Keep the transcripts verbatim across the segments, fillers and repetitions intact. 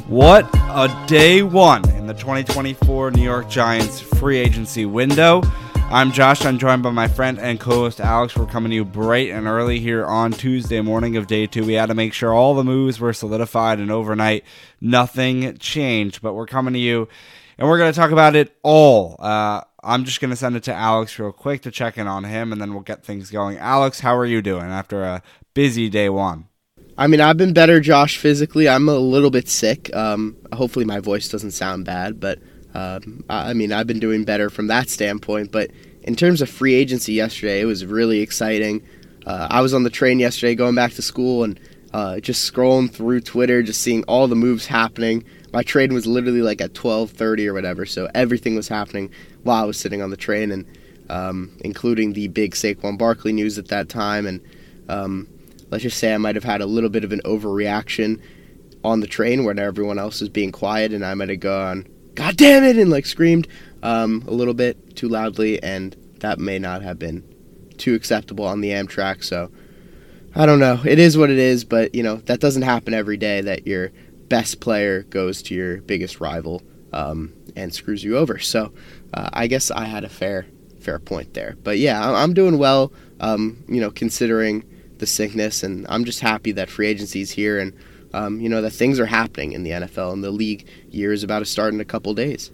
What a day one in the twenty twenty-four New York Giants free agency window. I'm Josh. I'm joined by my friend and co-host Alex. We're coming to you bright and early here on Tuesday morning of day two. We had to make sure all the moves were solidified, and overnight nothing changed. But we're coming to you, and we're going to talk about it all. Uh, I'm just going to send it to Alex real quick to check in on him, and then we'll get things going. Alex, how are you doing after a busy day one? I mean, I've been better, Josh, physically. I'm a little bit sick. Um, hopefully my voice doesn't sound bad, but um, I mean, I've been doing better from that standpoint. But in terms of free agency yesterday, it was really exciting. Uh, I was on the train yesterday going back to school and uh, just scrolling through Twitter, just seeing all the moves happening. My train was literally like at twelve thirty or whatever, so everything was happening while I was sitting on the train, and um, including the big Saquon Barkley news at that time. And um, let's just say I might have had a little bit of an overreaction on the train when everyone else was being quiet, and I might have gone, "God damn it!" and like screamed um, a little bit too loudly, and that may not have been too acceptable on the Amtrak. So I don't know. It is what it is, but you know that doesn't happen every day that your best player goes to your biggest rival um, and screws you over. So uh, I guess I had a fair fair point there. But yeah, I'm doing well. Um, you know, considering the sickness, and I'm just happy that free agency is here, and um, you know that things are happening in the N F L, and the league year is about to start in a couple days.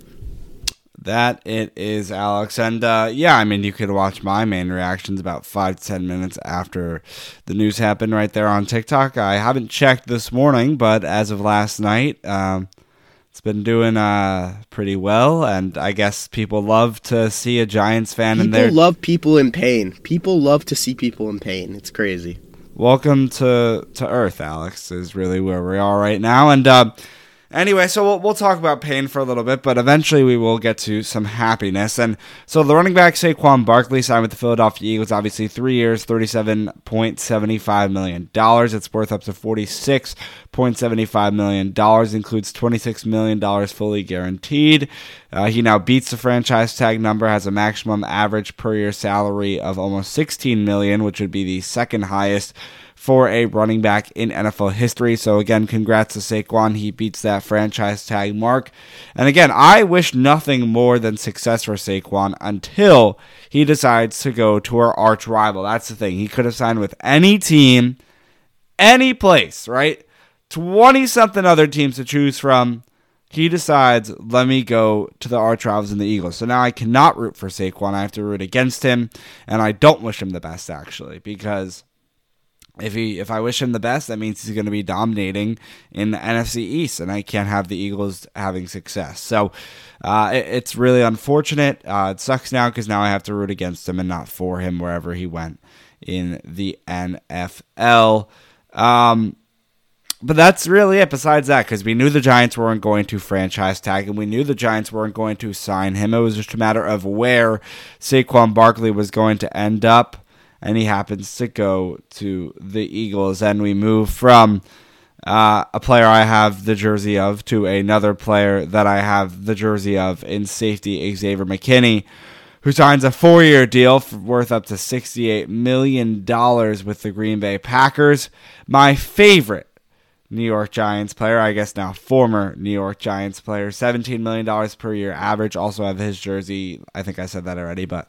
That it is, Alex. And uh, yeah, I mean, you could watch my main reactions about five to ten minutes after the news happened right there on TikTok. I haven't checked this morning, but as of last night, um, it's been doing uh, pretty well. And I guess people love to see a Giants fan people in there. People love people in pain. People love to see people in pain. It's crazy. Welcome to, to Earth, Alex, is really where we are right now. And uh, Anyway, so we'll, we'll talk about pain for a little bit, but eventually we will get to some happiness. And so the running back Saquon Barkley signed with the Philadelphia Eagles, obviously three years, thirty-seven point seven five million dollars. It's worth up to forty-six point seven five million dollars, includes twenty-six million dollars fully guaranteed. Uh, he now beats the franchise tag number, has a maximum average per year salary of almost sixteen million dollars, which would be the second highest for a running back in N F L history. So again, congrats to Saquon. He beats that franchise tag mark. And again, I wish nothing more than success for Saquon until he decides to go to our arch rival. That's the thing. He could have signed with any team, any place, right? twenty-something other teams to choose from. He decides, let me go to the arch rivals in the Eagles. So now I cannot root for Saquon. I have to root against him. And I don't wish him the best, actually, because If he, if I wish him the best, that means he's going to be dominating in the N F C East, and I can't have the Eagles having success. So uh, it, it's really unfortunate. Uh, it sucks now because now I have to root against him and not for him wherever he went in the N F L. Um, but that's really it besides that, because we knew the Giants weren't going to franchise tag him. We knew the Giants weren't going to sign him. It was just a matter of where Saquon Barkley was going to end up. And he happens to go to the Eagles. And we move from uh, a player I have the jersey of to another player that I have the jersey of in safety, Xavier McKinney, who signs a four-year deal for, worth up to sixty-eight million dollars with the Green Bay Packers. My favorite New York Giants player, I guess now former New York Giants player, seventeen million dollars per year average. Also have his jersey. I think I said that already, but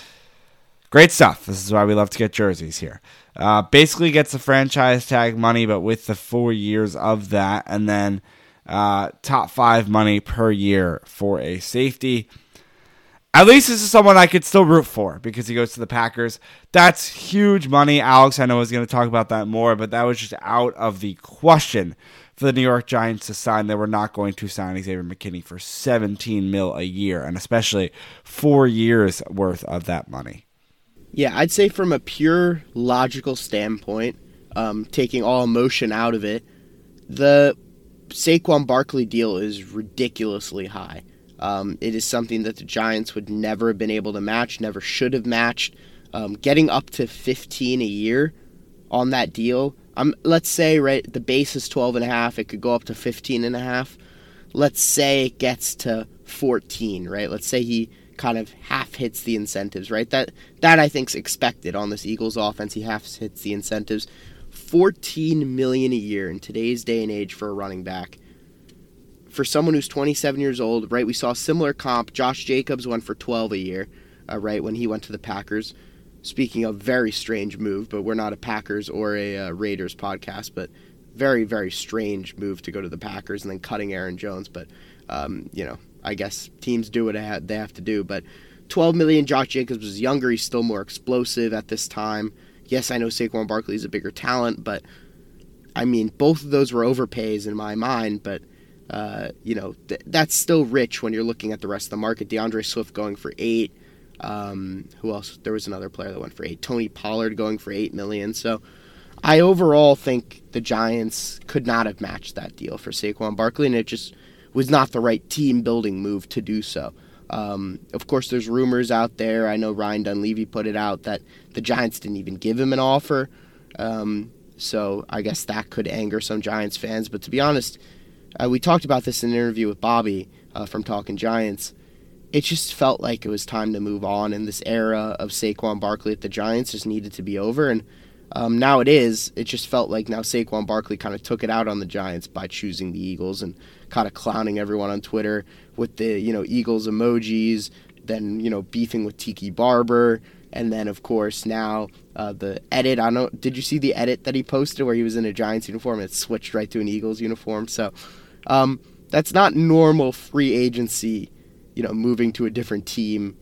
great stuff. This is why we love to get jerseys here. Uh, basically gets the franchise tag money, but with the four years of that, and then uh, top five money per year for a safety. At least this is someone I could still root for because he goes to the Packers. That's huge money. Alex, I know, is going to talk about that more, but that was just out of the question for the New York Giants to sign. They were not going to sign Xavier McKinney for seventeen mil a year, and especially four years worth of that money. Yeah, I'd say from a pure logical standpoint, um, taking all emotion out of it, the Saquon Barkley deal is ridiculously high. Um, it is something that the Giants would never have been able to match, never should have matched. Um, getting up to fifteen a year on that deal, um, let's say right the base is twelve and a half, it could go up to fifteen and a half. Let's say it gets to fourteen, right? Let's say he kind of half hits the incentives, right? That that I think's expected on this Eagles offense. He half hits the incentives. fourteen million dollars a year in today's day and age for a running back. for someone who's twenty-seven years old, right? We saw a similar comp. Josh Jacobs went for twelve a year, uh, right, when he went to the Packers. Speaking of very strange move, but we're not a Packers or a uh, Raiders podcast, but very, very strange move to go to the Packers and then cutting Aaron Jones. But, um, you know, I guess teams do what they have to do. But twelve million dollars, Josh Jacobs was younger. He's still more explosive at this time. Yes, I know Saquon Barkley is a bigger talent, but, I mean, both of those were overpays in my mind, but, uh, you know, th- that's still rich when you're looking at the rest of the market. DeAndre Swift going for eight. Um, who else? There was another player that went for eight. Tony Pollard going for eight million dollars. So I overall think the Giants could not have matched that deal for Saquon Barkley, and it just was not the right team-building move to do so. Um, of course, there's rumors out there. I know Ryan Dunleavy put it out that the Giants didn't even give him an offer. Um, so I guess that could anger some Giants fans. But to be honest, uh, we talked about this in an interview with Bobby uh, from Talking Giants. It just felt like it was time to move on, and this era of Saquon Barkley at the Giants just needed to be over. And um, now it is. It just felt like now Saquon Barkley kind of took it out on the Giants by choosing the Eagles and kind of clowning everyone on Twitter with the, you know, Eagles emojis, then, you know, beefing with Tiki Barber, and then, of course, now uh, the edit. I don't know, did you see the edit that he posted where he was in a Giants uniform and it switched right to an Eagles uniform? So um, that's not normal free agency, you know, moving to a different team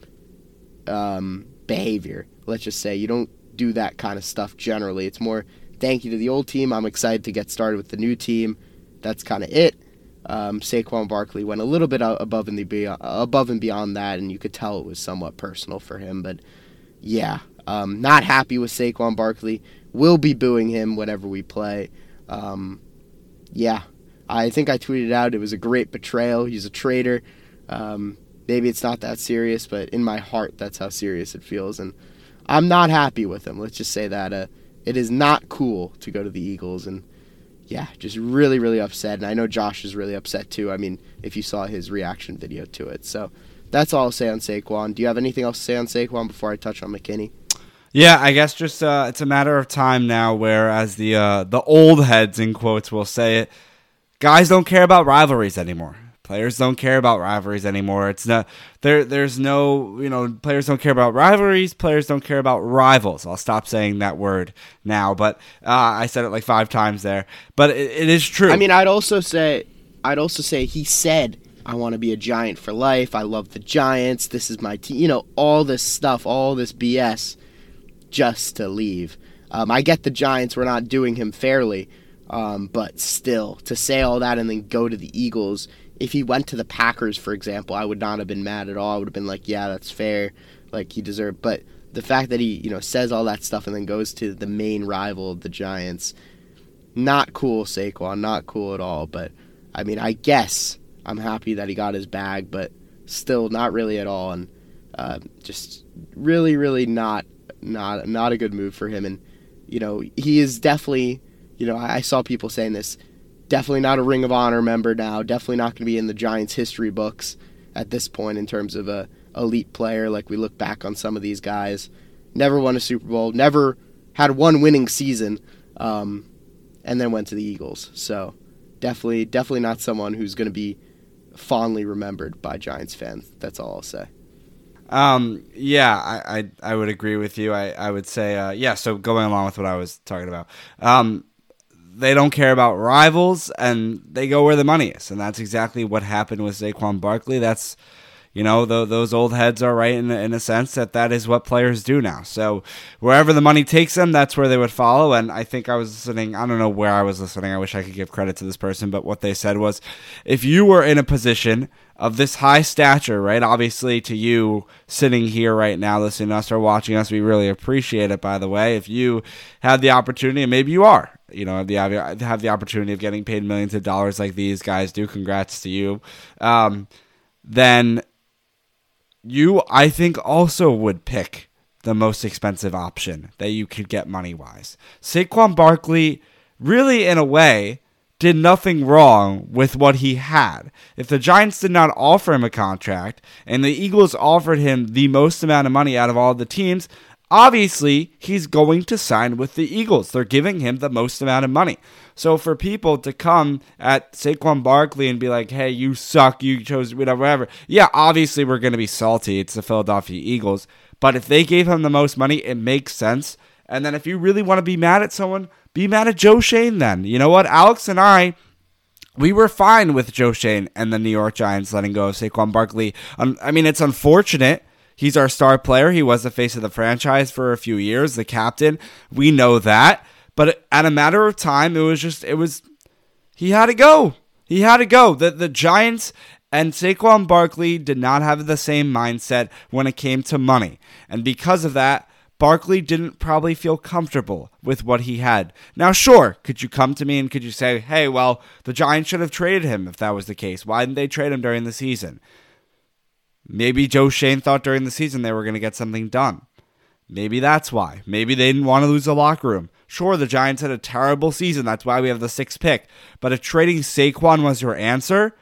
um, behavior. Let's just say you don't do that kind of stuff generally. It's more thank you to the old team. I'm excited to get started with the new team. That's kind of it. Um, Saquon Barkley went a little bit above and, the, above and beyond that, and you could tell it was somewhat personal for him. But, yeah, um, not happy with Saquon Barkley. Will be booing him whenever we play. Um, yeah, I think I tweeted out it was a great betrayal. He's a traitor. Um, maybe it's not that serious, but in my heart, that's how serious it feels. And I'm not happy with him. Let's just say that. Uh, it is not cool to go to the Eagles, and yeah, just really, really upset. And I know Josh is really upset too. I mean, if you saw his reaction video to it. So that's all I'll say on Saquon. Do you have anything else to say on Saquon before I touch on McKinney? Yeah, I guess just uh, it's a matter of time now where, as the uh, the old heads, in quotes, will say it, guys don't care about rivalries anymore. Players don't care about rivalries anymore. It's not there. There's no, you know, players don't care about rivalries. Players don't care about rivals. I'll stop saying that word now, but uh, I said it like five times there. But it, it is true. I mean, I'd also say, I'd also say he said, "I want to be a Giant for life. I love the Giants. This is my team." You know, all this stuff, all this B S, just to leave. Um, I get the Giants were not doing him fairly, um, but still, to say all that and then go to the Eagles. If he went to the Packers, for example, I would not have been mad at all. I would have been like, yeah, that's fair. Like, he deserved. But the fact that he, you know, says all that stuff and then goes to the main rival of the Giants, not cool, Saquon. Not cool at all. But, I mean, I guess I'm happy that he got his bag, but still not really at all. And uh, just really, really not, not, not a good move for him. And, you know, he is definitely, you know, I, I saw people saying this, definitely not a Ring of Honor member now. Definitely not going to be in the Giants history books at this point in terms of a elite player. Like we look back on some of these guys, never won a Super Bowl, never had one winning season, um, and then went to the Eagles. So definitely, definitely not someone who's going to be fondly remembered by Giants fans. That's all I'll say. Um, yeah, I, I, I would agree with you. I, I would say, uh, yeah. So going along with what I was talking about, um, they don't care about rivals, and they go where the money is, and that's exactly what happened with Saquon Barkley. That's, you know, the, those old heads are right in, in a sense that that is what players do now. So wherever the money takes them, that's where they would follow. And I think I was listening, I don't know where I was listening, I wish I could give credit to this person, but what they said was, if you were in a position of this high stature, right, obviously to you sitting here right now, listening to us or watching us, we really appreciate it, by the way. If you had the opportunity, and maybe you are, you know, have the, have the opportunity of getting paid millions of dollars like these guys do, congrats to you, um, then you, I think, also would pick the most expensive option that you could get money-wise. Saquon Barkley, really, in a way, did nothing wrong with what he had. If the Giants did not offer him a contract, and the Eagles offered him the most amount of money out of all the teams, obviously, he's going to sign with the Eagles. They're giving him the most amount of money. So for people to come at Saquon Barkley and be like, hey, you suck, you chose whatever, whatever. Yeah, obviously we're going to be salty. It's the Philadelphia Eagles. But if they gave him the most money, it makes sense. And then if you really want to be mad at someone, be mad at Joe Schoen then. You know what? Alex and I, we were fine with Joe Schoen and the New York Giants letting go of Saquon Barkley. Um, I mean, it's unfortunate. He's our star player. He was the face of the franchise for a few years, the captain. We know that. But at a matter of time, it was just, it was, he had to go. He had to go. The, the Giants and Saquon Barkley did not have the same mindset when it came to money. And because of that, Barkley didn't probably feel comfortable with what he had. Now, sure, could you come to me and could you say, hey, well, the Giants should have traded him if that was the case. Why didn't they trade him during the season? Maybe Joe Schoen thought during the season they were going to get something done. Maybe that's why. Maybe they didn't want to lose the locker room. Sure, the Giants had a terrible season. That's why we have the sixth pick. But if trading Saquon was your answer,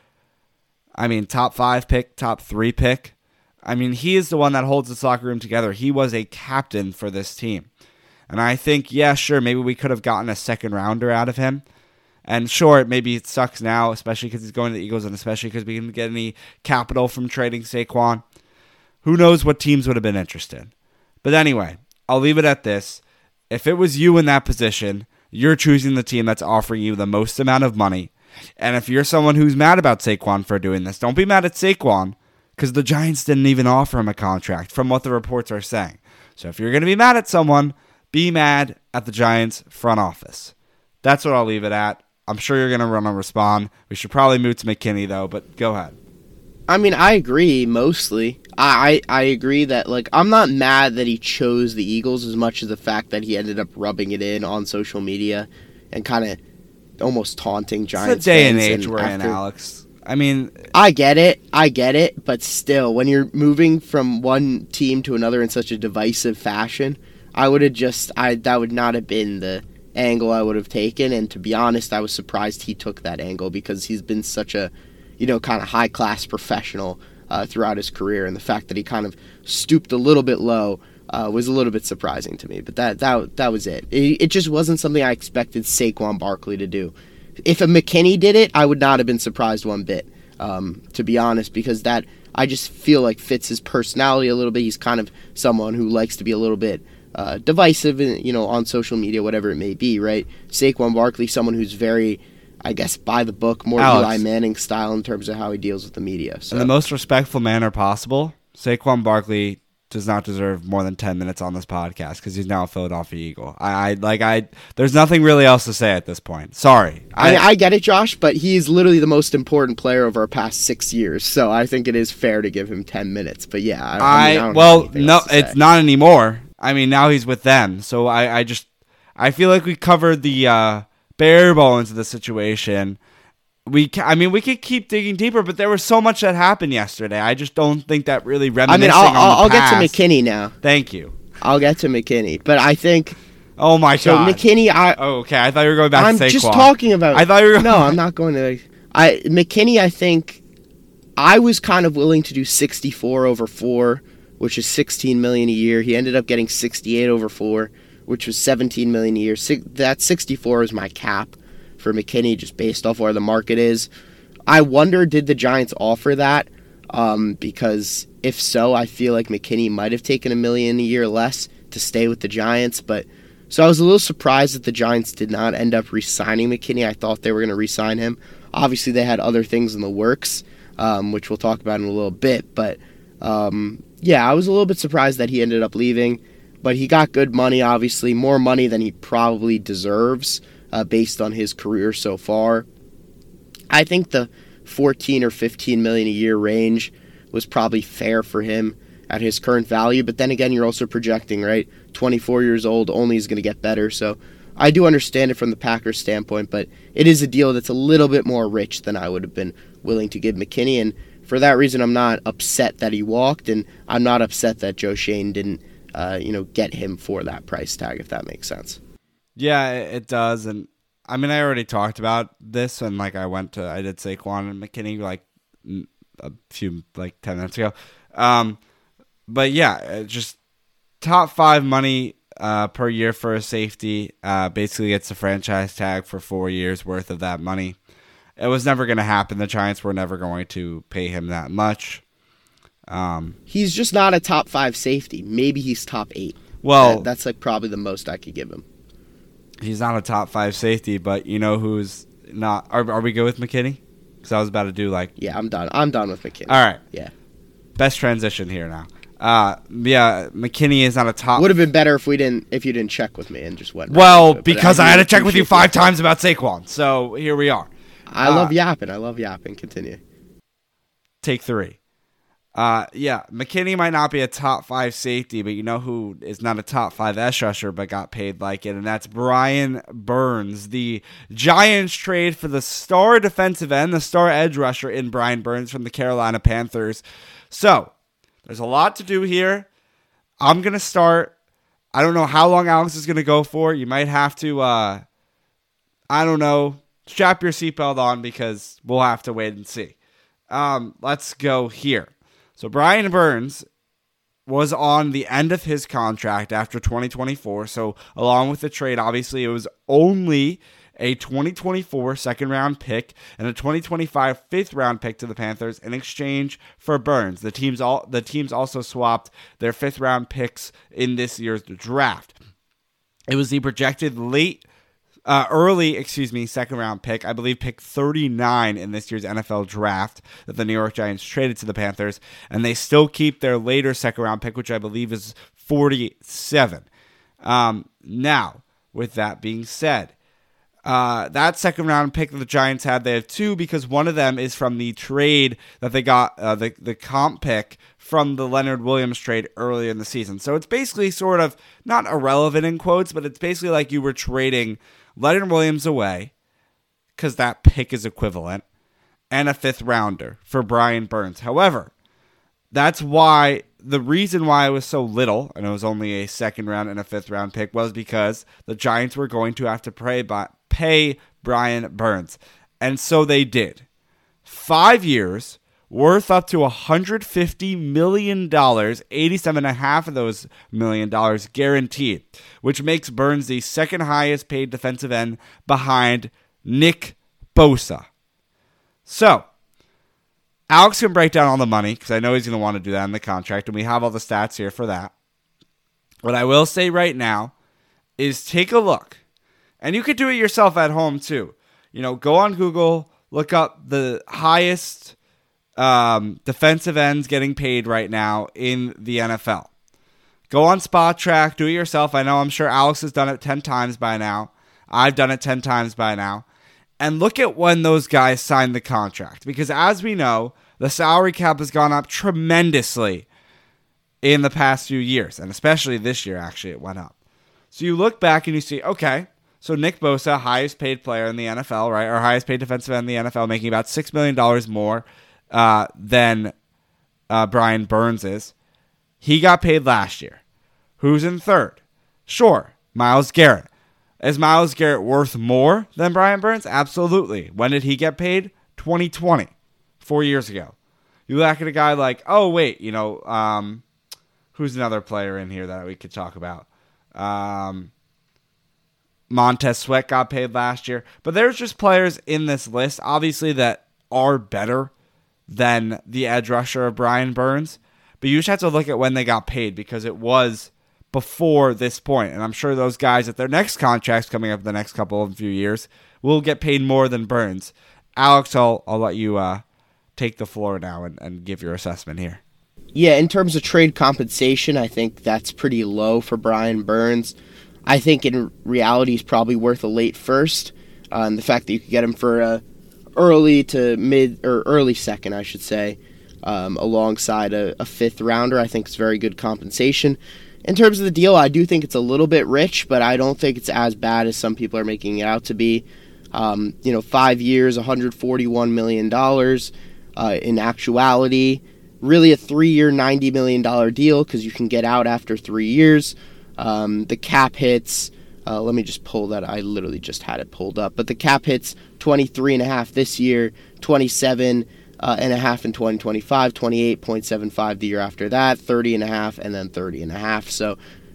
I mean, top five pick, top three pick, I mean, he is the one that holds this locker room together. He was a captain for this team. And I think, yeah, sure, maybe we could have gotten a second rounder out of him. And sure, maybe it sucks now, especially because he's going to the Eagles and especially because we didn't get any capital from trading Saquon. Who knows what teams would have been interested. But anyway, I'll leave it at this. If it was you in that position, you're choosing the team that's offering you the most amount of money. And if you're someone who's mad about Saquon for doing this, don't be mad at Saquon because the Giants didn't even offer him a contract from what the reports are saying. So if you're going to be mad at someone, be mad at the Giants front office. That's what I'll leave it at. I'm sure you're going to run and respond. We should probably move to McKinney, though, but go ahead. I mean, I agree, mostly. I, I, I agree that, like, I'm not mad that he chose the Eagles as much as the fact that he ended up rubbing it in on social media and kind of almost taunting Giants It's the day and fans age we're in, after- Alex. I mean... I get it. I get it. But still, when you're moving from one team to another in such a divisive fashion, I would have just... I that would not have been the angle I would have taken. And to be honest, I was surprised he took that angle because he's been such a, you know, kind of high-class professional uh, throughout his career. And the fact that he kind of stooped a little bit low uh, was a little bit surprising to me. But that that that was it. it. It just wasn't something I expected Saquon Barkley to do. If a McKinney did it, I would not have been surprised one bit, um, to be honest, because that I just feel like fits his personality a little bit. He's kind of someone who likes to be a little bit uh, divisive, you know, on social media, whatever it may be, right? Saquon Barkley, someone who's very, I guess, by the book, more Alex. Eli Manning style in terms of how he deals with the media. So. In the most respectful manner possible, Saquon Barkley does not deserve more than ten minutes on this podcast because he's now a Philadelphia Eagle. I, I like I. There's nothing really else to say at this point. Sorry. I, I, I get it, Josh, but he's literally the most important player over our past six years, so I think it is fair to give him ten minutes. But yeah, I, I, mean, I don't well, have anything no, else to it's say. not anymore. I mean, now he's with them, so I, I just I feel like we covered the uh, bare bones of the situation. We, ca- I mean, we could keep digging deeper, but there was so much that happened yesterday. I just don't think that really I reminiscing mean, I'll, on the I'll, I'll get past. to McKinney now. Thank you. I'll get to McKinney, but I think Oh my so. god. McKinney, I Oh, okay. I thought you were going back I'm to Saquon. just talking about. I thought you were. No, I'm not going to. I McKinney, I think I was kind of willing to do sixty-four over four, which is sixteen million a year. He ended up getting sixty-eight over four, which was seventeen million a year. Six, that sixty-four is my cap for McKinney, just based off where the market is. I wonder, did the Giants offer that? Um, because if so, I feel like McKinney might have taken a million a year less to stay with the Giants. But so I was a little surprised that the Giants did not end up re-signing McKinney. I thought they were going to re-sign him. Obviously, they had other things in the works, um, which we'll talk about in a little bit. But um, yeah, I was a little bit surprised that he ended up leaving. But he got good money, obviously, more money than he probably deserves uh, based on his career so far. I think the fourteen or fifteen million a year range was probably fair for him at his current value. But then again, you're also projecting, right? twenty-four years old, only is going to get better. So I do understand it from the Packers standpoint, but it is a deal that's a little bit more rich than I would have been willing to give McKinney. And for that reason, I'm not upset that he walked, and I'm not upset that Joe Schoen didn't, uh, you know, get him for that price tag, if that makes sense. Yeah, it does. And I mean, I already talked about this, and like I went to, I did Saquon and McKinney like a few, like ten minutes ago. Um, but yeah, just top five money uh, per year for a safety. Uh, basically gets a franchise tag for four years worth of that money. It was never going to happen. The Giants were never going to pay him that much. Um, he's just not a top five safety. Maybe he's top eight. Well, that, that's like probably the most I could give him. He's not a top five safety, but you know who's not? Are, are we good with McKinney? Because I was about to do like. Yeah, I'm done. I'm done with McKinney. All right. Yeah. Best transition here now. Uh, yeah, McKinney is not a top. Would have been better if we didn't, if you didn't check with me and just went. Well, right because I, I had to check with you five that. times about Saquon, so here we are. I uh, love yapping. I love yapping. Continue. Take three. Uh, yeah, McKinney might not be a top five safety, but you know who is not a top five edge rusher but got paid like it, and that's Brian Burns. The Giants trade for the star defensive end, the star edge rusher in Brian Burns from the Carolina Panthers. So, there's a lot to do here. I'm going to start. I don't know how long Alex is going to go for. You might have to, uh, I don't know, strap your seatbelt on because we'll have to wait and see. Um, let's go here. So Brian Burns was on the end of his contract after twenty twenty-four. So along with the trade, obviously it was only a twenty twenty-four second round pick and a twenty twenty-five fifth round pick to the Panthers in exchange for Burns. The teams all the teams also swapped their fifth round picks in this year's draft. It was the projected late Uh, early, excuse me, second round pick, I believe pick thirty-nine in this year's N F L draft that the New York Giants traded to the Panthers, and they still keep their later second round pick, which I believe is forty-seven. Um, now, with that being said, uh, that second round pick that the Giants had, they have two because one of them is from the trade that they got, uh, the, the comp pick from the Leonard Williams trade earlier in the season. So it's basically sort of not irrelevant in quotes, but it's basically like you were trading Leonard Williams away, because that pick is equivalent, and a fifth rounder for Brian Burns. However, that's why, the reason why it was so little, and it was only a second round and a fifth round pick, was because the Giants were going to have to pay, pay Brian Burns. And so they did. Five years, worth up to one hundred fifty million dollars, eighty-seven point five of those million dollars guaranteed, which makes Burns the second highest paid defensive end behind Nick Bosa. So, Alex can break down all the money, because I know he's going to want to do that in the contract, and we have all the stats here for that. What I will say right now is take a look, and you could do it yourself at home too. You know, go on Google, look up the highest Um, defensive ends getting paid right now in the N F L. Go on Spot Track, do it yourself. I know, I'm sure Alex has done it ten times by now. I've done it ten times by now. And look at when those guys signed the contract. Because as we know, the salary cap has gone up tremendously in the past few years. And especially this year, actually, it went up. So you look back and you see, okay, so Nick Bosa, highest paid player in the N F L, right? Or highest paid defensive end in the N F L, making about six million dollars more Uh, than uh, Brian Burns is. He got paid last year. Who's in third? Sure, Myles Garrett. Is Myles Garrett worth more than Brian Burns? Absolutely. When did he get paid? twenty twenty, four years ago. You look at a guy like, oh, wait, you know, um, who's another player in here that we could talk about? Um, Montez Sweat got paid last year. But there's just players in this list, obviously, that are better than the edge rusher of Brian Burns. But you just have to look at when they got paid, because it was before this point. And I'm sure those guys at their next contracts coming up in the next couple of few years will get paid more than Burns. Alex, I'll, I'll let you uh, take the floor now and, and give your assessment here. Yeah, in terms of trade compensation, I think that's pretty low for Brian Burns. I think in reality he's probably worth a late first. Uh, and the fact that you could get him for a early to mid, or early second, I should say, um, alongside a, a fifth rounder, I think it's very good compensation. In terms of the deal, I do think it's a little bit rich, but I don't think it's as bad as some people are making it out to be. Um, you know, five years, one hundred forty-one million dollars uh, in actuality. Really a three-year, ninety million dollars deal, because you can get out after three years. Um, the cap hits... Uh, let me just pull that. I literally just had it pulled up. But the cap hits twenty-three and a half this year, twenty-seven uh, and a half in twenty twenty-five, twenty-eight point seven five the year after that, thirty and a half, and then thirty and a half. So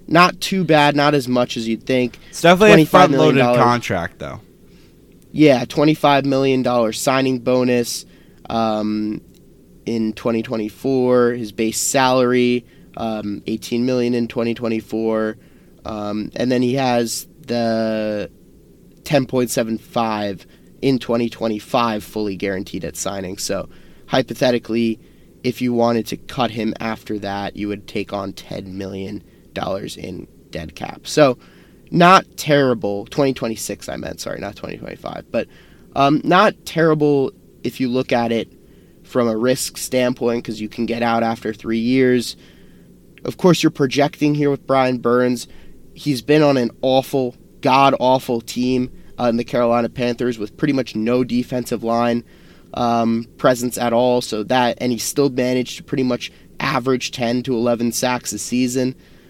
not too bad, not as much as you'd think. It's definitely a front-loaded contract, though. Yeah, twenty-five million dollars signing bonus um, in twenty twenty-four. His base salary, um, eighteen million dollars in twenty twenty-four. Um, and then he has the ten point seven five in twenty twenty-five fully guaranteed at signing. So hypothetically, if you wanted to cut him after that, you would take on ten million dollars in dead cap. So not terrible. twenty twenty-six, I meant, sorry, not twenty twenty-five. But um, not terrible if you look at it from a risk standpoint, because you can get out after three years. Of course, you're projecting here with Brian Burns. He's been on an awful, god-awful team uh, in the Carolina Panthers with pretty much no defensive line um, presence at all. So that, and he still managed to pretty much average ten to eleven sacks a season.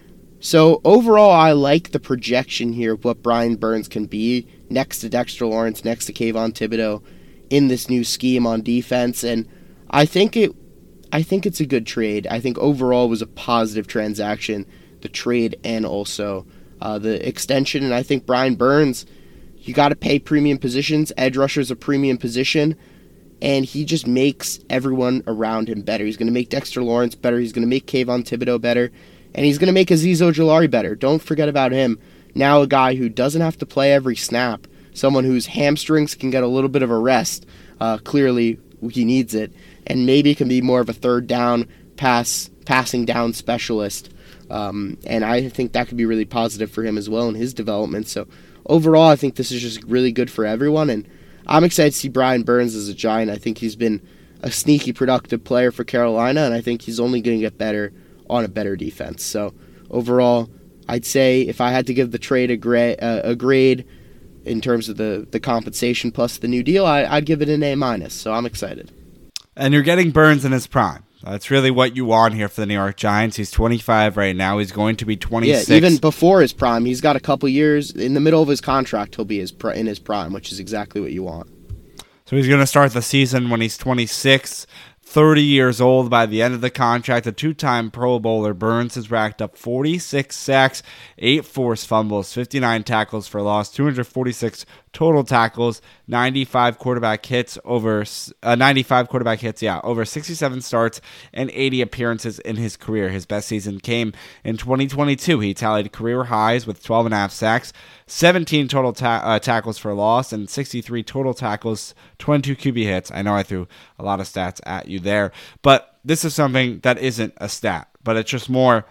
So overall, I like the projection here of what Brian Burns can be next to Dexter Lawrence, next to Kayvon Thibodeau in this new scheme on defense. And I think it, I think it's a good trade. I think overall it was a positive transaction, the trade and also uh, the extension. And I think Brian Burns, you got to pay premium positions. Edge rusher is a premium position, and he just makes everyone around him better. He's going to make Dexter Lawrence better. He's going to make Kayvon Thibodeau better. And he's going to make Azeez Ojulari better. Don't forget about him. Now a guy who doesn't have to play every snap. Someone whose hamstrings can get a little bit of a rest. Uh, clearly, he needs it. And maybe can be more of a third down, pass, passing down specialist. Um, and I think that could be really positive for him as well in his development. So overall, I think this is just really good for everyone. And I'm excited to see Brian Burns as a Giant. I think he's been a sneaky, productive player for Carolina. And I think he's only going to get better on a better defense. So overall, I'd say if I had to give the trade a, gra- uh, a grade in terms of the, the compensation plus the new deal, I, I'd give it an A minus. So I'm excited. And you're getting Burns in his prime. That's really what you want here for the New York Giants. He's twenty-five right now. He's going to be twenty-six. Yeah, even before his prime, he's got a couple years. In the middle of his contract, he'll be his pr- in his prime, which is exactly what you want. So he's going to start the season when he's twenty-six. thirty years old by the end of the contract. A two-time Pro Bowler, Burns has racked up forty-six sacks, eight forced fumbles, fifty-nine tackles for loss, two hundred forty-six total tackles, ninety-five quarterback hits over uh, ninety-five quarterback hits, yeah, over sixty-seven starts and eighty appearances in his career. His best season came in twenty twenty-two. He tallied career highs with twelve and a half sacks, seventeen total ta- uh, tackles for loss, and sixty-three total tackles, twenty-two Q B hits. I know I threw a lot of stats at you there, but this is something that isn't a stat, but it's just more,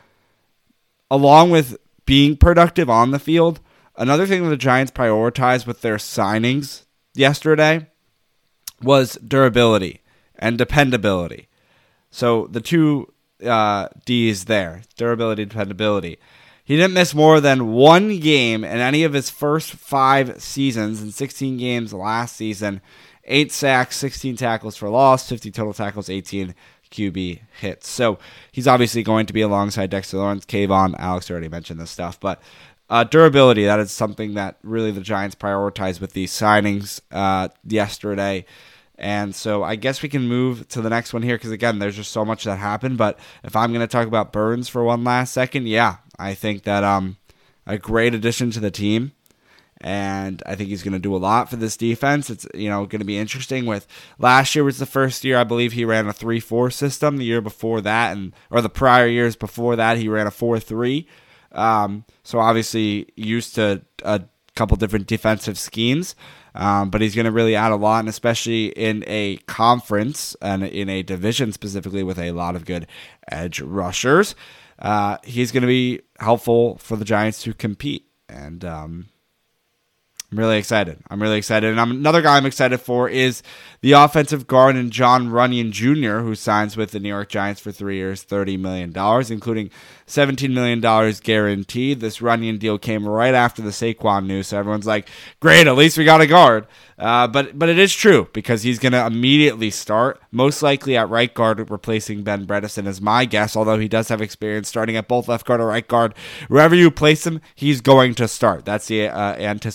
along with being productive on the field, another thing that the Giants prioritized with their signings yesterday was durability and dependability. So the two uh, D's there, durability, dependability. He didn't miss more than one game in any of his first five seasons, in sixteen games last season. Eight sacks, sixteen tackles for loss, fifty total tackles, eighteen Q B hits. So he's obviously going to be alongside Dexter Lawrence, Kayvon. Alex already mentioned this stuff, but uh, durability, that is something that really the Giants prioritized with these signings uh, yesterday. And so I guess we can move to the next one here because, again, there's just so much that happened. But if I'm going to talk about Burns for one last second, yeah, I think that um, a great addition to the team. And I think he's going to do a lot for this defense. It's, you know, going to be interesting. With last year was the first year I believe he ran a three four system. The year before that, and or the prior years before that, he ran a four three. Um, so obviously used to a couple different defensive schemes. Um, but he's going to really add a lot, and especially in a conference and in a division specifically with a lot of good edge rushers. Uh, he's going to be helpful for the Giants to compete. And um I'm really excited. I'm really excited. And I'm, another guy I'm excited for is the offensive guard and John Runyon Junior, who signs with the New York Giants for three years, thirty million dollars, including seventeen million dollars guaranteed. This Runyon deal came right after the Saquon news, so everyone's like, great, at least we got a guard. Uh, but but it is true, because he's going to immediately start, most likely at right guard, replacing Ben Bredeson is my guess, although he does have experience starting at both left guard or right guard. Wherever you place him, he's going to start. That's the uh, anticipated goal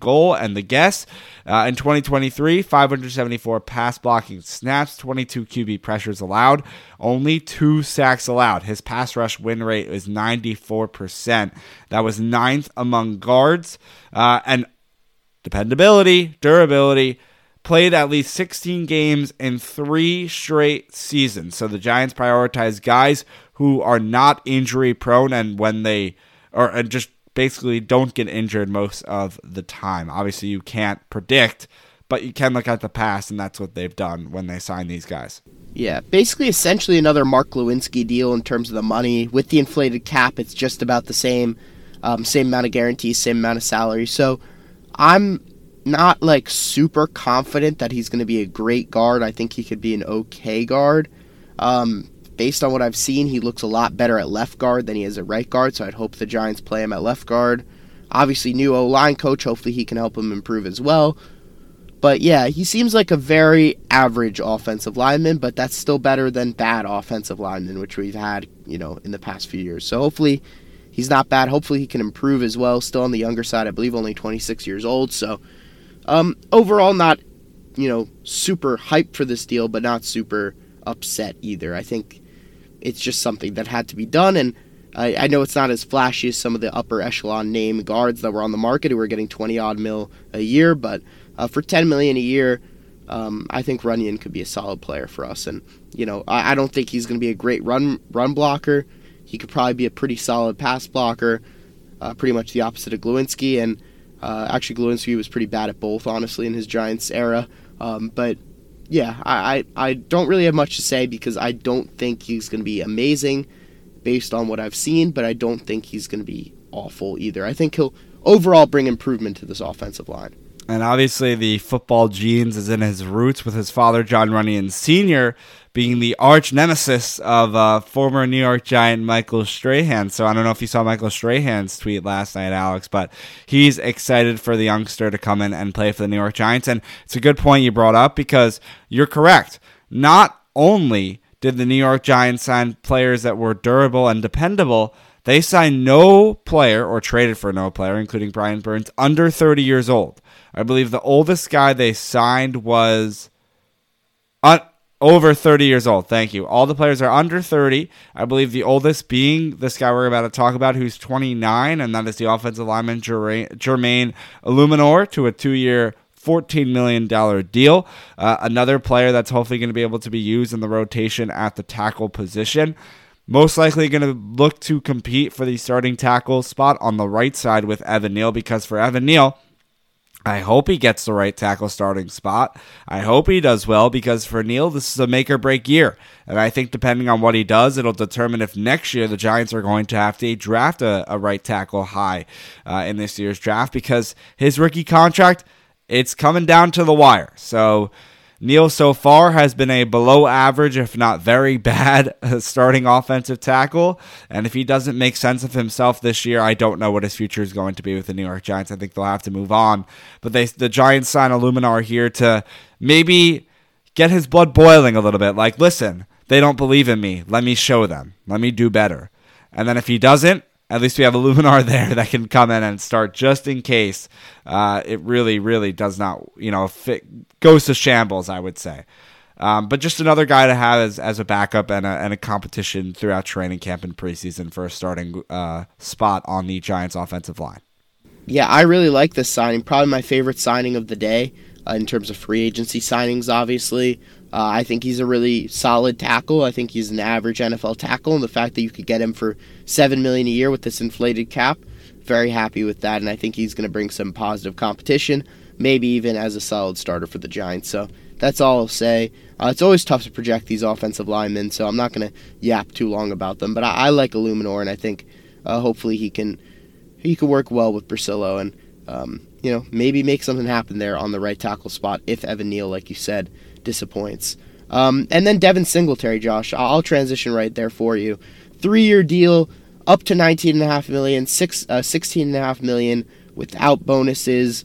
goal and the guess. Uh, in twenty twenty-three, five hundred seventy-four pass blocking snaps, twenty-two Q B pressures allowed, only two sacks allowed. His pass rush win rate is ninety-four percent. That was ninth among guards. Uh, and dependability, durability, played at least sixteen games in three straight seasons. So the Giants prioritize guys who are not injury prone and when they or and just basically don't get injured most of the time. Obviously, you can't predict, but you can look at the past, and that's what they've done when they sign these guys. Yeah, basically, essentially another Mark Lewinsky deal in terms of the money. With the inflated cap, it's just about the same, um, same amount of guarantees, same amount of salary. So I'm not like super confident that he's going to be a great guard. I think he could be an okay guard. Um, Based on what I've seen, he looks a lot better at left guard than he is at right guard, so I'd hope the Giants play him at left guard. Obviously, new O-line coach, hopefully he can help him improve as well. But yeah, he seems like a very average offensive lineman, but that's still better than bad offensive linemen, which we've had, you know, in the past few years. So hopefully he's not bad. Hopefully he can improve as well. Still on the younger side, I believe only twenty-six years old. So um, overall, not, you know, super hyped for this deal, but not super upset either. I think it's just something that had to be done, and I, I know it's not as flashy as some of the upper echelon name guards that were on the market who were getting twenty odd mil a year, but uh, for ten million a year, um, I think Runyan could be a solid player for us. And you know, I, I don't think he's going to be a great run run blocker. He could probably be a pretty solid pass blocker, uh, pretty much the opposite of Glowinski. And uh, actually, Glowinski was pretty bad at both, honestly, in his Giants era. Um, but yeah, I, I, I don't really have much to say because I don't think he's going to be amazing based on what I've seen, but I don't think he's going to be awful either. I think he'll overall bring improvement to this offensive line. And obviously the football genes is in his roots with his father, John Runyan Senior, being the arch nemesis of uh, former New York Giant Michael Strahan. So I don't know if you saw Michael Strahan's tweet last night, Alex, but he's excited for the youngster to come in and play for the New York Giants. And it's a good point you brought up because you're correct. Not only did the New York Giants sign players that were durable and dependable, they signed no player or traded for no player, including Brian Burns, under thirty years old. I believe the oldest guy they signed was un- over thirty years old. Thank you. All the players are under thirty. I believe the oldest being this guy we're about to talk about, who's twenty-nine, and that is the offensive lineman Jermaine Illuminor to a two-year, fourteen million dollars deal. Uh, another player that's hopefully going to be able to be used in the rotation at the tackle position. Most likely going to look to compete for the starting tackle spot on the right side with Evan Neal, because for Evan Neal, I hope he gets the right tackle starting spot. I hope he does well, because for Neal, this is a make or break year. And I think depending on what he does, it'll determine if next year the Giants are going to have to draft a, a right tackle high uh, in this year's draft, because his rookie contract, it's coming down to the wire. So Neal so far has been a below average, if not very bad, starting offensive tackle. And if he doesn't make sense of himself this year, I don't know what his future is going to be with the New York Giants. I think they'll have to move on. But they, the Giants sign Illuminor here to maybe get his blood boiling a little bit. Like, listen, they don't believe in me. Let me show them. Let me do better. And then if he doesn't, at least we have Illuminor there that can come in and start just in case uh, it really, really does not, you know, fit, goes to shambles, I would say. Um, but just another guy to have as, as a backup and a, and a competition throughout training camp and preseason for a starting uh, spot on the Giants offensive line. Yeah, I really like this signing. Probably my favorite signing of the day uh, in terms of free agency signings, obviously. Uh, I think he's a really solid tackle. I think he's an average N F L tackle, and the fact that you could get him for seven million dollars a year with this inflated cap, very happy with that, and I think he's going to bring some positive competition, maybe even as a solid starter for the Giants. So that's all I'll say. Uh, it's always tough to project these offensive linemen, so I'm not going to yap too long about them, but I, I like Illuminor, and I think uh, hopefully he can he can work well with Brasillo and um, you know, maybe make something happen there on the right tackle spot if Evan Neal, like you said, disappoints. Um, and then Devin Singletary, Josh, I'll transition right there for you. Three-year deal, up to nineteen point five million dollars, six, uh, sixteen point five million dollars without bonuses.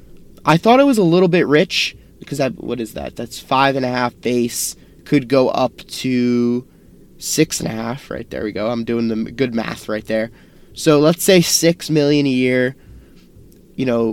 I thought it was a little bit rich because I, what is that? That's five and a half base. Could go up to six and a half. Right there we go. I'm doing the good math right there. So let's say six million dollars a year. You know,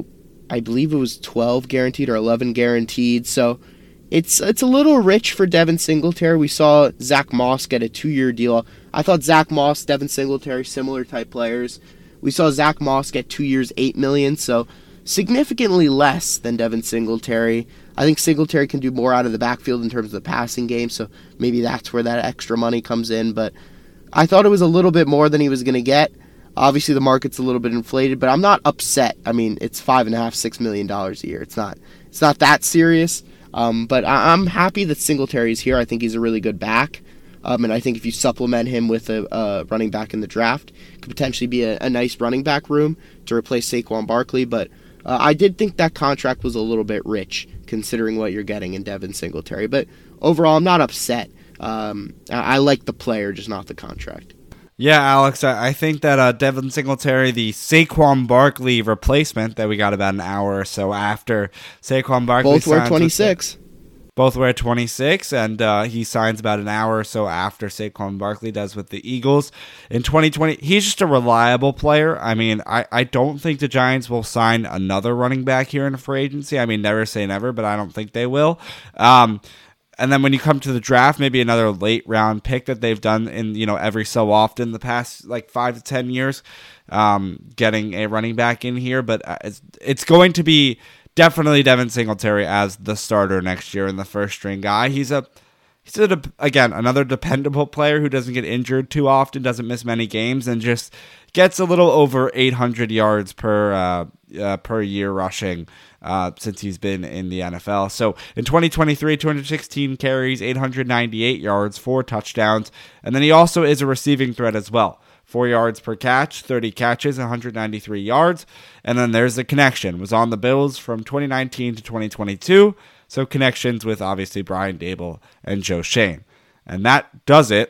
I believe it was twelve guaranteed or eleven guaranteed. So it's it's a little rich for Devin Singletary. We saw Zach Moss get a two-year deal. I thought Zach Moss, Devin Singletary, similar type players. We saw Zach Moss get two years, eight million dollars, so significantly less than Devin Singletary. I think Singletary can do more out of the backfield in terms of the passing game, so maybe that's where that extra money comes in. But I thought it was a little bit more than he was going to get. Obviously, the market's a little bit inflated, but I'm not upset. I mean, it's five and a half, six million dollars a year. It's not, it's not that serious. Um, but I, I'm happy that Singletary's here. I think he's a really good back. Um, and I think if you supplement him with a, a running back in the draft, could potentially be a, a nice running back room to replace Saquon Barkley. But uh, I did think that contract was a little bit rich, considering what you're getting in Devin Singletary. But overall, I'm not upset. Um, I, I like the player, just not the contract. Yeah, Alex, I, I think that uh, Devin Singletary, the Saquon Barkley replacement that we got about an hour or so after Saquon Barkley both wear twenty-six. Both wear twenty-six, and uh, he signs about an hour or so after Saquon Barkley does with the Eagles. In twenty twenty, he's just a reliable player. I mean, I, I don't think the Giants will sign another running back here in free agency. I mean, never say never, but I don't think they will. Um, and then when you come to the draft, maybe another late round pick that they've done in, you know, every so often the past like five to ten years, um, getting a running back in here. But it's, it's going to be definitely Devin Singletary as the starter next year and the first string guy. He's a, he's a, again, another dependable player who doesn't get injured too often, doesn't miss many games, and just gets a little over eight hundred yards per uh, uh, per year rushing uh, since he's been in the N F L. So in twenty twenty-three, two hundred sixteen carries, eight hundred ninety-eight yards, four touchdowns, and then he also is a receiving threat as well. Four yards per catch, thirty catches, one hundred ninety-three yards. And then there's the connection. Was on the Bills from twenty nineteen to twenty twenty-two. So connections with obviously Brian Daboll and Joe Schoen. And that does it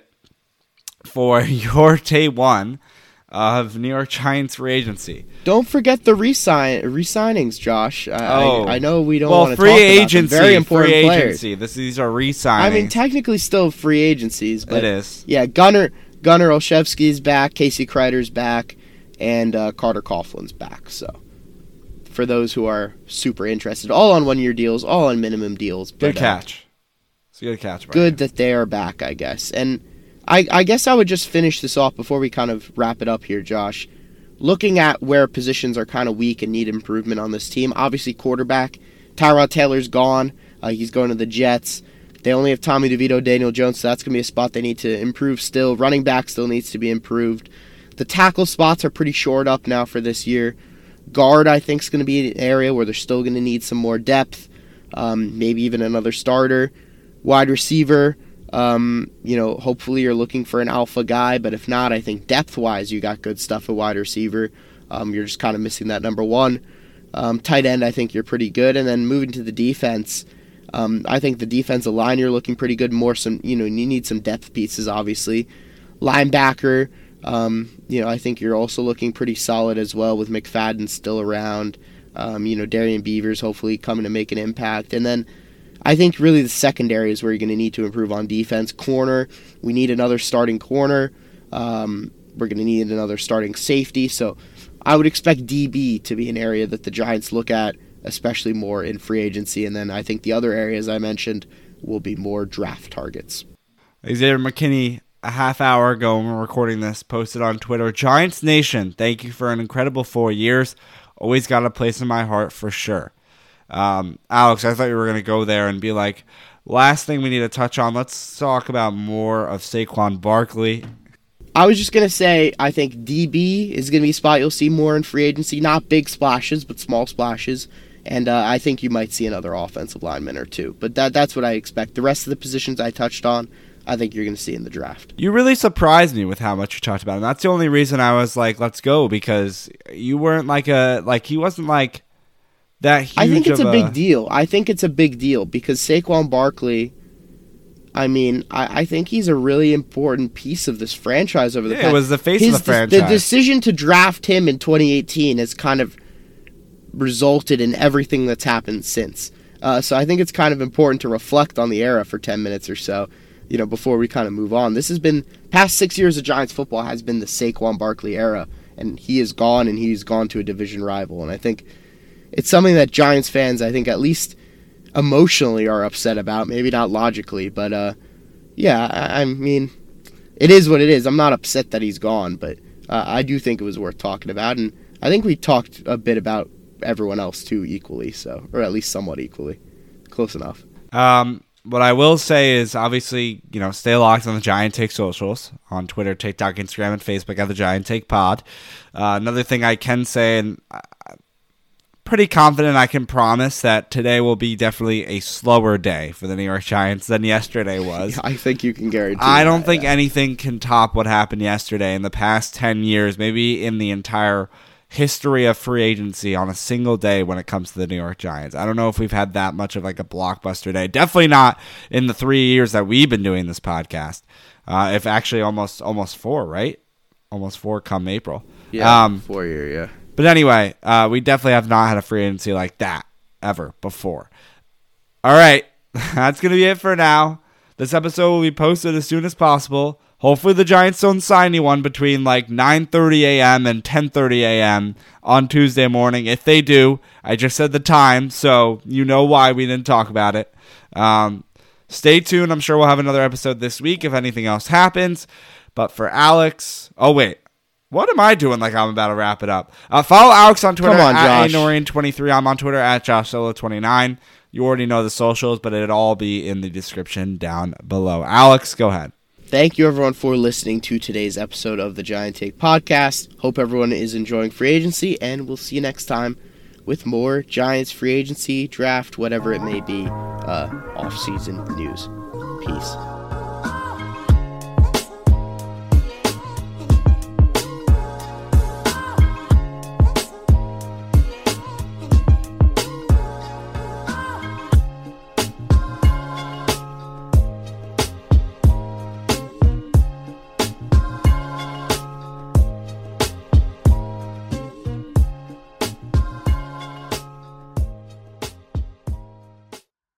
for your day one of New York Giants free agency. Don't forget the re-sign re-signings, Josh. I, oh. I, I know we don't well, want to free talk agency, about them. Very important free players. agency. This, these are re-signings. I mean, technically still free agencies. But it is. Yeah, Gunnar... Gunnar Olszewski's back, Casey Kreider's back, and uh, Carter Coughlin's back. So, for those who are super interested, all on one-year deals, all on minimum deals. Good but, catch. It's a good catch. Good you. That they are back, I guess. And I, I guess I would just finish this off before we kind of wrap it up here, Josh. Looking at where positions are kind of weak and need improvement on this team, obviously quarterback, Tyrod Taylor's gone. Uh, he's going to the Jets. They only have Tommy DeVito, Daniel Jones, so that's going to be a spot they need to improve still. Running back still needs to be improved. The tackle spots are pretty shored up now for this year. Guard, I think, is going to be an area where they're still going to need some more depth, um, maybe even another starter. Wide receiver, um, you know, hopefully you're looking for an alpha guy, but if not, I think depth-wise you got good stuff at wide receiver. Um, you're just kind of missing that number one. Um, tight end, I think you're pretty good. And then moving to the defense, Um, I think the defensive line, you're looking pretty good. More some, you know, you need some depth pieces, obviously. Linebacker, um, you know, I think you're also looking pretty solid as well with McFadden still around. Um, you know, Darian Beavers hopefully coming to make an impact. And then I think really the secondary is where you're going to need to improve on defense. Corner, we need another starting corner. Um, we're going to need another starting safety. So I would expect D B to be an area that the Giants look at, especially more in free agency. And then I think the other areas I mentioned will be more draft targets. Xavier McKinney, a half hour ago when we're recording this, posted on Twitter, Giants Nation, thank you for an incredible four years. Always got a place in my heart for sure. Um, Alex, I thought you were going to go there and be like, last thing we need to touch on, let's talk about more of Saquon Barkley. I was just going to say, I think D B is going to be a spot you'll see more in free agency. Not big splashes, but small splashes. And uh, I think you might see another offensive lineman or two. But that that's what I expect. The rest of the positions I touched on, I think you're going to see in the draft. You really surprised me with how much you talked about him. That's the only reason I was like, let's go, because you weren't like a, like he wasn't like that huge. I think it's of a big deal. I think it's a big deal because Saquon Barkley, I mean, I, I think he's a really important piece of this franchise over the yeah, past. It was the face His, of the franchise. The decision to draft him in twenty eighteen has kind of resulted in everything that's happened since. Uh, so I think it's kind of important to reflect on the era for ten minutes or so, you know, before we kind of move on. This has been, past six years of Giants football has been the Saquon Barkley era, and he is gone, and he's gone to a division rival. And I think it's something that Giants fans, I think, at least emotionally are upset about. Maybe not logically, but uh, yeah, I, I mean, it is what it is. I'm not upset that he's gone, but uh, I do think it was worth talking about, and I think we talked a bit about everyone else too equally, so or at least somewhat equally. Close enough. Um, what I will say is, obviously, you know, stay locked on the Giant Take socials on Twitter, TikTok, Instagram, and Facebook at the Giant Take Pod. Uh, another thing I can say, and I'm pretty confident I can promise that today will be definitely a slower day for the New York Giants than yesterday was. Yeah, I think you can guarantee. I don't that, think yeah. anything can top what happened yesterday in the past ten years, maybe in the entire history of free agency on a single day when it comes to the New York Giants. I don't know if we've had that much of like a blockbuster day. Definitely not in the three years that we've been doing this podcast. Uh, if actually almost almost four, right? Almost four come April. Yeah, um, four year, yeah. But anyway, uh, we definitely have not had a free agency like that ever before. All right, that's going to be it for now. This episode will be posted as soon as possible. Hopefully the Giants don't sign anyone between like nine thirty a.m. and ten thirty a.m. on Tuesday morning. If they do, I just said the time, so you know why we didn't talk about it. Um, stay tuned. I'm sure we'll have another episode this week if anything else happens. But for Alex... Oh, wait. What am I doing like I'm about to wrap it up? Uh, follow Alex on Twitter on, at Josh. A Norian twenty-three. I'm on Twitter at Josh Solo twenty-nine. You already know the socials, but it'll all be in the description down below. Alex, go ahead. Thank you, everyone, for listening to today's episode of the Giant Take Podcast. Hope everyone is enjoying free agency, and we'll see you next time with more Giants free agency, draft, whatever it may be, uh, off-season news. Peace.